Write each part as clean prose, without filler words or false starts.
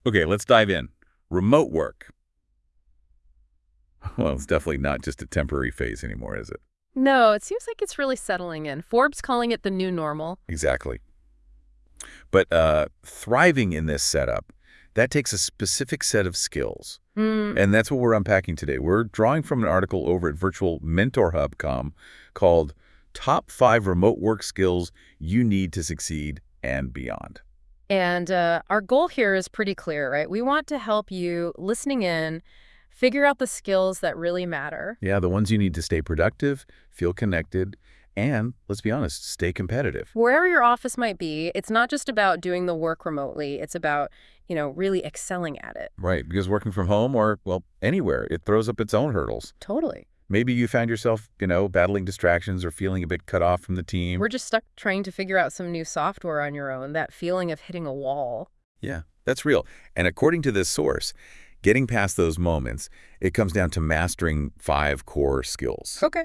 Okay, let's dive in. Remote work. Well, it's definitely not just a temporary phase anymore, is it? No, it seems like it's really settling in. Forbes calling it the new normal. Exactly. But thriving in this setup, that takes a specific set of skills. Mm. And that's what we're unpacking today. We're drawing from an article over at Virtual Mentor Hub.com called Top 5 Remote Work Skills You Need to Succeed and Beyond. And our goal here is pretty clear, right? We want to help you listening in, figure out the skills that really matter. Yeah, the ones you need to stay productive, feel connected, and, let's be honest, stay competitive. Wherever your office might be, it's not just about doing the work remotely. It's about, really excelling at it. Right, because working from home or, well, anywhere, it throws up its own hurdles. Totally. Maybe you found yourself, battling distractions or feeling a bit cut off from the team. We're just stuck trying to figure out some new software on your own, that feeling of hitting a wall. Yeah, that's real. And according to this source, getting past those moments, it comes down to mastering 5 core skills. Okay.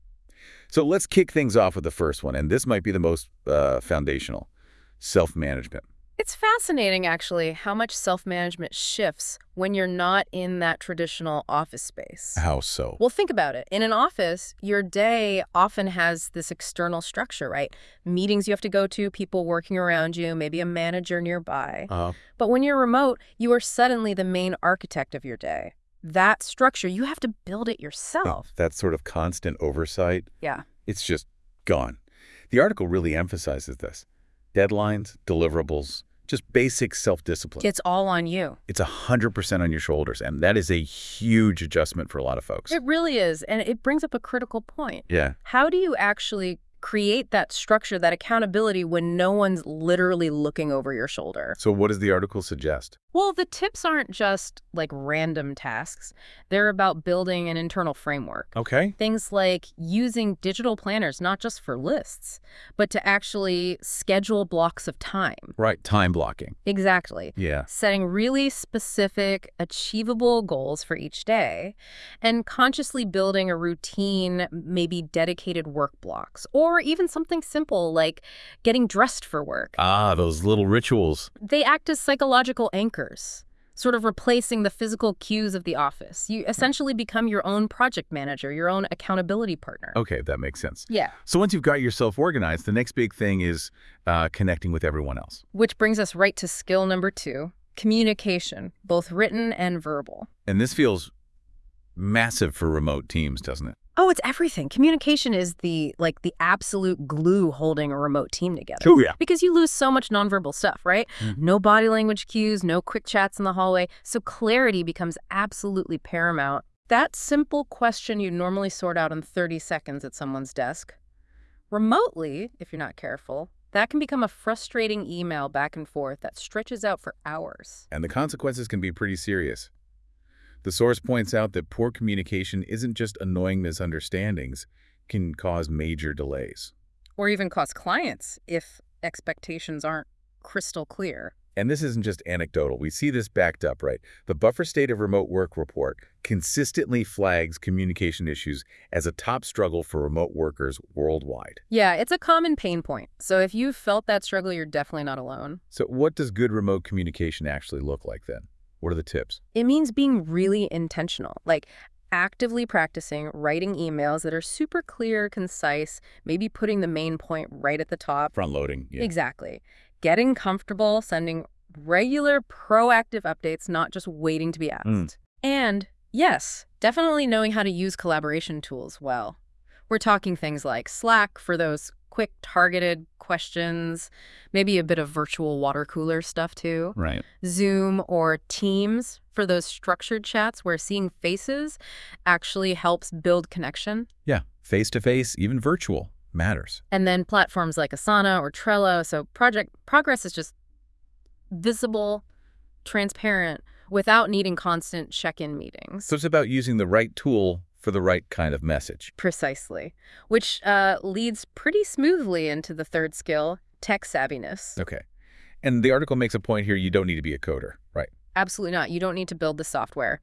So let's kick things off with the first one, and this might be the most foundational: self-management. It's fascinating, actually, how much self-management shifts when you're not in that traditional office space. How so? Well, think about it. In an office, your day often has this external structure, right? Meetings you have to go to, people working around you, maybe a manager nearby. But when you're remote, you are suddenly the main architect of your day. That structure, you have to build it yourself. That sort of constant oversight, Yeah. it's just gone. The article really emphasizes this. Deadlines, deliverables, just basic self-discipline. It's all on you. It's 100% on your shoulders, and that is a huge adjustment for a lot of folks. It really is, and it brings up a critical point. Yeah. How do you actually create that structure, that accountability, when no one's literally looking over your shoulder? So what does the article suggest? Well, the tips aren't just like random tasks. They're about building an internal framework. Okay. Things like using digital planners, not just for lists, but to actually schedule blocks of time. Right, time blocking. Exactly. Yeah. Setting really specific, achievable goals for each day, and consciously building a routine, maybe dedicated work blocks, or even something simple like getting dressed for work. Ah, those little rituals. They act as psychological anchors, sort of replacing the physical cues of the office. You essentially become your own project manager, your own accountability partner. Okay, that makes sense. Yeah. So once you've got yourself organized, the next big thing is connecting with everyone else. Which brings us right to skill number 2, communication, both written and verbal. And this feels massive for remote teams, doesn't it? Oh, it's everything. Communication is the absolute glue holding a remote team together. Oh, yeah. Because you lose so much nonverbal stuff, right? No body language cues, no quick chats in the hallway. So clarity becomes absolutely paramount. That simple question you normally sort out in 30 seconds at someone's desk. Remotely, if you're not careful, that can become a frustrating email back and forth that stretches out for hours. And the consequences can be pretty serious. The source points out that poor communication isn't just annoying misunderstandings, can cause major delays. Or even cost clients if expectations aren't crystal clear. And this isn't just anecdotal. We see this backed up, right? The Buffer State of Remote Work report consistently flags communication issues as a top struggle for remote workers worldwide. Yeah, it's a common pain point. So if you've felt that struggle, you're definitely not alone. So what does good remote communication actually look like then? What are the tips? It means being really intentional, like actively practicing writing emails that are super clear, concise, maybe putting the main point right at the top. Front loading. Yeah. Exactly. Getting comfortable sending regular, proactive updates, not just waiting to be asked. And yes, definitely knowing how to use collaboration tools well. We're talking things like Slack for those quick, targeted questions, maybe a bit of virtual water cooler stuff too. Right. Zoom or Teams for those structured chats where seeing faces actually helps build connection. Yeah. Face-to-face, even virtual, matters. And then platforms like Asana or Trello, so project progress is just visible, transparent, without needing constant check-in meetings. So it's about using the right tool for the right kind of message. Precisely. Which leads pretty smoothly into the third skill, tech savviness. Okay. And the article makes a point here, you don't need to be a coder, right? Absolutely not. You don't need to build the software.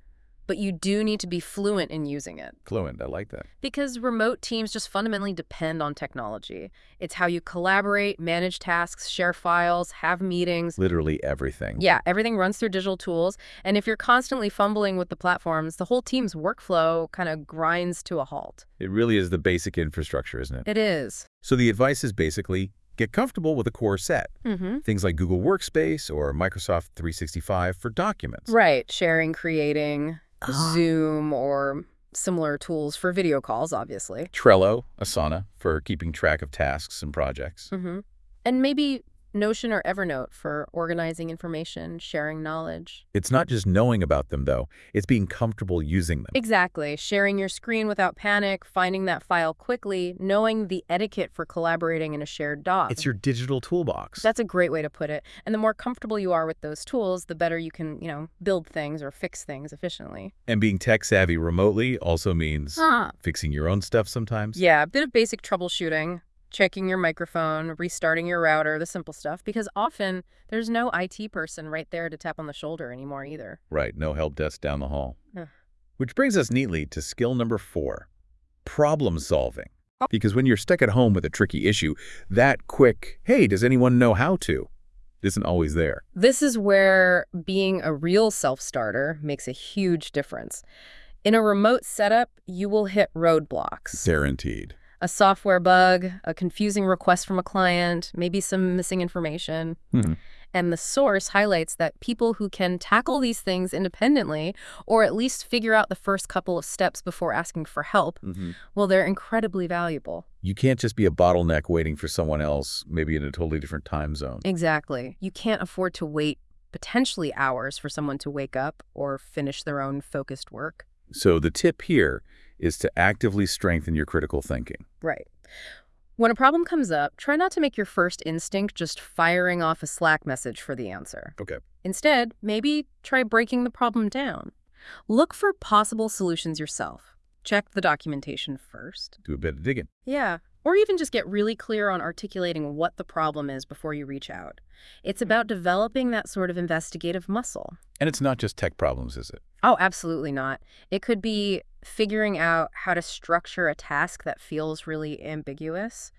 but you do need to be fluent in using it. Fluent, I like that. Because remote teams just fundamentally depend on technology. It's how you collaborate, manage tasks, share files, have meetings. Literally everything. Yeah, everything runs through digital tools. And if you're constantly fumbling with the platforms, the whole team's workflow kind of grinds to a halt. It really is the basic infrastructure, isn't it? It is. So the advice is basically get comfortable with a core set. Things like Google Workspace or Microsoft 365 for documents. Right. Sharing, creating, Zoom, or similar tools for video calls, obviously. Trello, Asana for keeping track of tasks and projects. And maybe Notion or Evernote for organizing information, sharing knowledge. It's not just knowing about them, though. It's being comfortable using them. Exactly. Sharing your screen without panic, finding that file quickly, knowing the etiquette for collaborating in a shared doc. It's your digital toolbox. That's a great way to put it. And the more comfortable you are with those tools, the better you can, build things or fix things efficiently. And being tech-savvy remotely also means fixing your own stuff sometimes. Yeah, a bit of basic troubleshooting. Checking your microphone, restarting your router, the simple stuff, because often there's no IT person right there to tap on the shoulder anymore either. Right, no help desk down the hall. Ugh. Which brings us neatly to skill number 4, problem solving. Because when you're stuck at home with a tricky issue, that quick, hey, does anyone know how to, isn't always there. This is where being a real self-starter makes a huge difference. In a remote setup, you will hit roadblocks. Guaranteed. A software bug, a confusing request from a client, maybe some missing information. And the source highlights that people who can tackle these things independently, or at least figure out the first couple of steps before asking for help, well, they're incredibly valuable. You can't just be a bottleneck waiting for someone else, maybe in a totally different time zone. Exactly. You can't afford to wait potentially hours for someone to wake up or finish their own focused work. So the tip here is to actively strengthen your critical thinking. Right. When a problem comes up, try not to make your first instinct just firing off a Slack message for the answer. Okay. Instead, maybe try breaking the problem down. Look for possible solutions yourself. Check the documentation first. Do a bit of digging. Yeah. Or even just get really clear on articulating what the problem is before you reach out. It's about developing that sort of investigative muscle. And it's not just tech problems, is it? Oh, absolutely not. It could be figuring out how to structure a task that feels really ambiguous,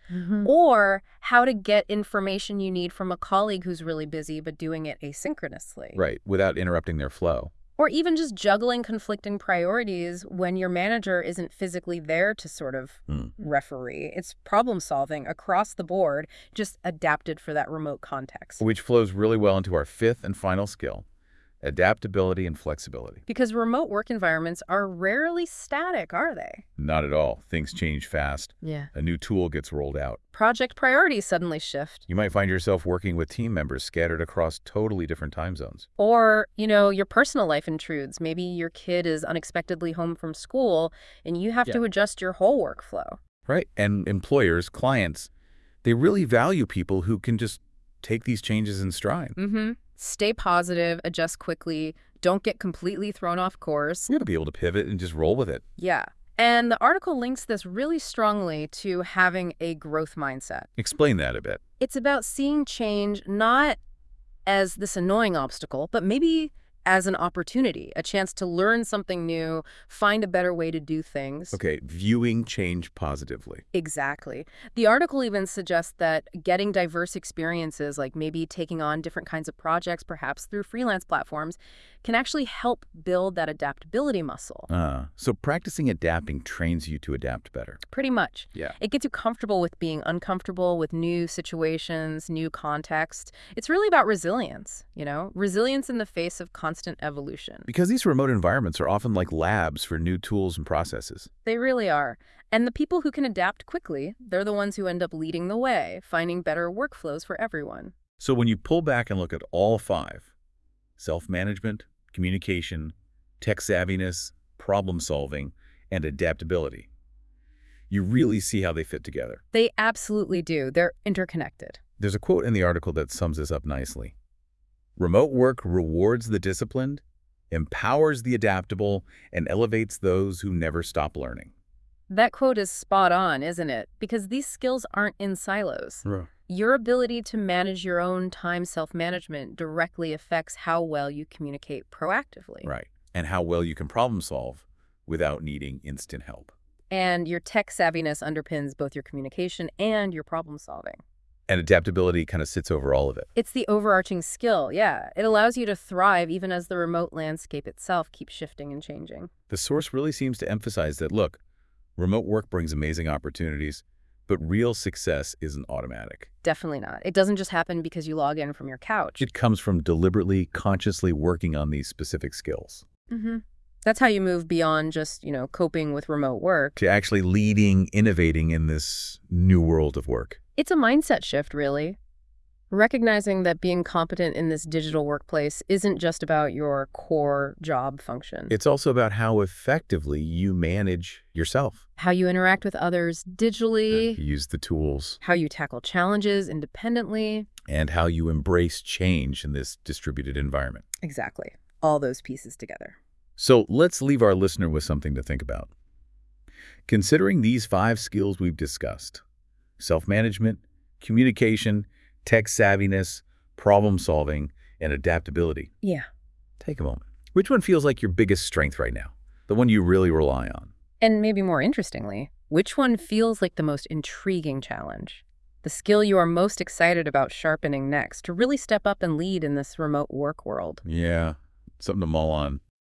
or how to get information you need from a colleague who's really busy but doing it asynchronously. Right, without interrupting their flow. Or even just juggling conflicting priorities when your manager isn't physically there to sort of referee. It's problem solving across the board, just adapted for that remote context. Which flows really well into our 5th and final skill, adaptability and flexibility. Because remote work environments are rarely static, are they? Not at all. Things change fast. Yeah. A new tool gets rolled out. Project priorities suddenly shift. You might find yourself working with team members scattered across totally different time zones. Or, your personal life intrudes. Maybe your kid is unexpectedly home from school and you have to adjust your whole workflow. Right. And employers, clients, they really value people who can just take these changes in stride. Stay positive, adjust quickly, don't get completely thrown off course. You got to be able to pivot and just roll with it. Yeah. And the article links this really strongly to having a growth mindset. Explain that a bit. It's about seeing change not as this annoying obstacle, but maybe as an opportunity, a chance to learn something new, find a better way to do things. Okay, viewing change positively. Exactly. The article even suggests that getting diverse experiences, like maybe taking on different kinds of projects, perhaps through freelance platforms, can actually help build that adaptability muscle. So practicing adapting trains you to adapt better. Pretty much. Yeah. It gets you comfortable with being uncomfortable with new situations, new contexts. It's really about resilience, resilience in the face of constant evolution. Because these remote environments are often like labs for new tools and processes. They really are. And the people who can adapt quickly, they're the ones who end up leading the way, finding better workflows for everyone. So when you pull back and look at all 5, self-management, communication, tech savviness, problem solving, and adaptability, you really see how they fit together. They absolutely do. They're interconnected. There's a quote in the article that sums this up nicely. Remote work rewards the disciplined, empowers the adaptable, and elevates those who never stop learning. That quote is spot on, isn't it? Because these skills aren't in silos. Right. Your ability to manage your own time self-management directly affects how well you communicate proactively. Right. and how well you can problem solve without needing instant help. And your tech savviness underpins both your communication and your problem solving. And adaptability kind of sits over all of it. It's the overarching skill, yeah. It allows you to thrive even as the remote landscape itself keeps shifting and changing. The source really seems to emphasize that, look, remote work brings amazing opportunities, but real success isn't automatic. Definitely not. It doesn't just happen because you log in from your couch. It comes from deliberately, consciously working on these specific skills. That's how you move beyond just, coping with remote work. To actually leading, innovating in this new world of work. It's a mindset shift, really. Recognizing that being competent in this digital workplace isn't just about your core job function. It's also about how effectively you manage yourself. How you interact with others digitally. You use the tools. How you tackle challenges independently. And how you embrace change in this distributed environment. Exactly. All those pieces together. So let's leave our listener with something to think about. Considering these 5 skills we've discussed, self-management, communication, tech savviness, problem solving, and adaptability. Yeah. Take a moment. Which one feels like your biggest strength right now? The one you really rely on? And maybe more interestingly, which one feels like the most intriguing challenge? The skill you are most excited about sharpening next to really step up and lead in this remote work world? Yeah, something to mull on.